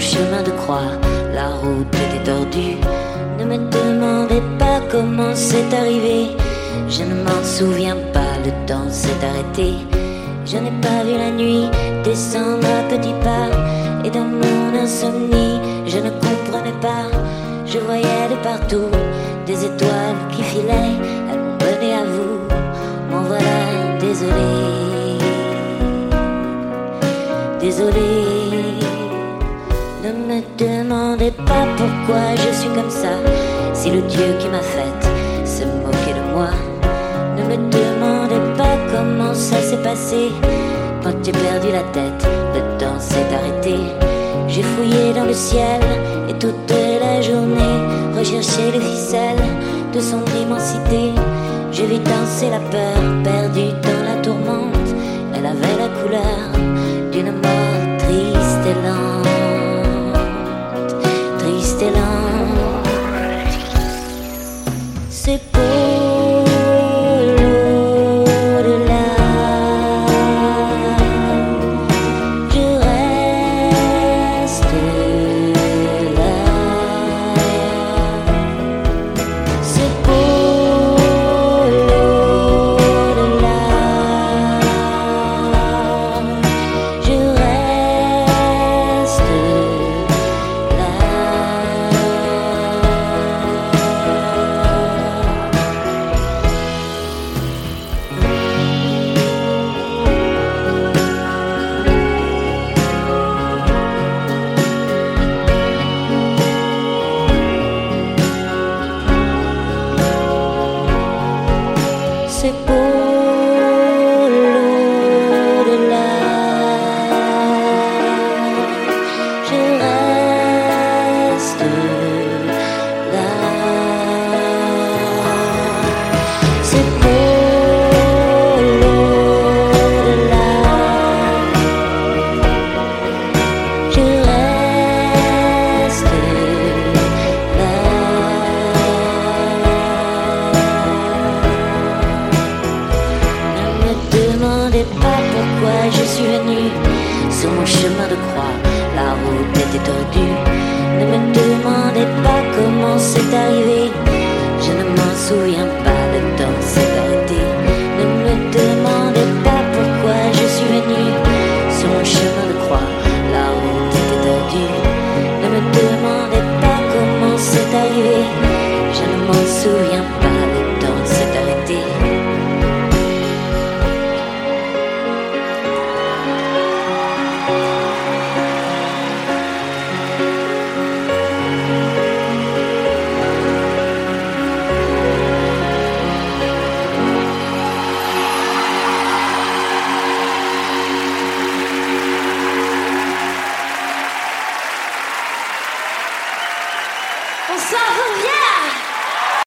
chemin de croix, la route était tordue. Ne me demandez pas comment c'est arrivé, je ne m'en souviens pas, le temps s'est arrêté. Je n'ai pas vu la nuit descendre à petits pas, et dans mon insomnie, je ne comprenais pas. Je voyais de partout des étoiles qui filaient, elles m'ont mené à vous, m'en voilà désolé. Désolé, ne me demandez pas pourquoi je suis comme ça, si le Dieu qui m'a faite se moquait de moi. Ne me demandez pas comment ça s'est passé, quand j'ai perdu la tête, le temps s'est arrêté. J'ai fouillé dans le ciel et toute la journée recherché les ficelles de son immensité. J'ai vu danser la peur, perdue dans la tourmente. Elle avait la couleur d'une mort triste et lente, triste et lente. C'est pour c'est pour l'au-delà. Je reste là. C'est pour l'au-delà. Je reste là. Ne me demandez pas pourquoi je suis venu sur mon chemin de croix, la route était tordue. Ne me demandez pas comment c'est arrivé, je ne m'en souviens pas.